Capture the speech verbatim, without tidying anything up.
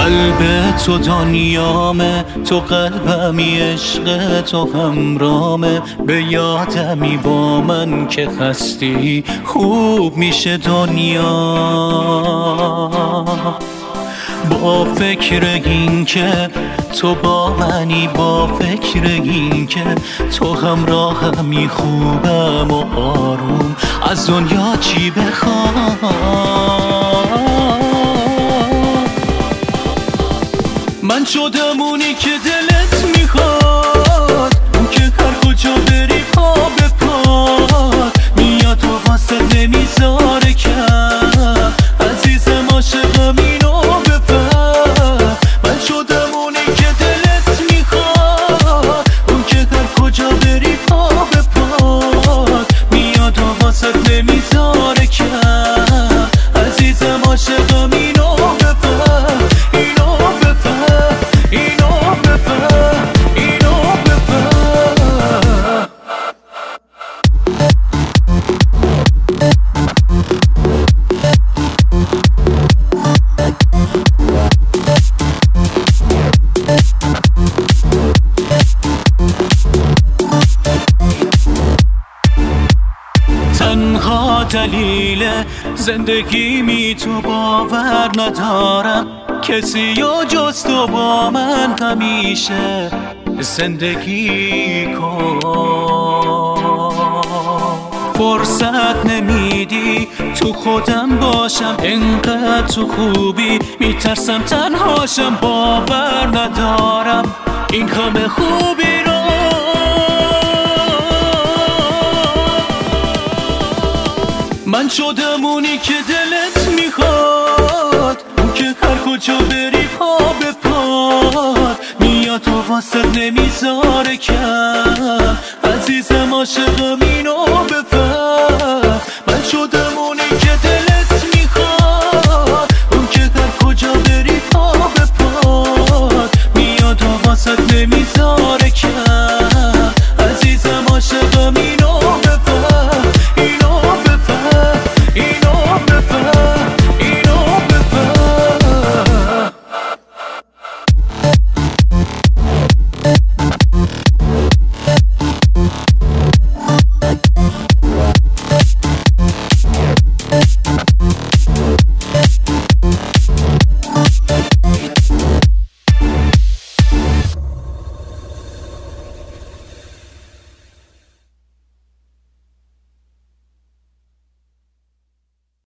قلب تو دنیامه، تو قلبمی، عشق تو همرامه. به یادمی با من که هستی خوب میشه دنیا. با فکر این که تو با منی، با فکر این که تو همراهمی، خوبم و آروم از دنیا چی بخوام. من شدم اونی که دلت میخواد، اون که هر کجا بری پا به پاد میاد و واسه نمیذاره کم. عزیزم عاشقم اینو بفهم. من شدم اونی که دلت میخواد، اون که هر کجا بری پا به پاد میاد و واسه نمیذاره کم. عزیزم عاشقم اینو بفهم، اینو بفهم، اینو بفهم، اینو بفهم. تنها دلیل زندگی می تو باور ندارم، کسی و جز تو با من همیشه زندگی کن. فرصت نمیدی تو خودم باشم، انقدر تو خوبی میترسم تنهاشم. باور ندارم این همه خوبی رو. من شدم اونی که دلت میخواد، اون که هر کجا بری پا به پاد میاد و واسه نمیذاره کم. عزیزم عاشقم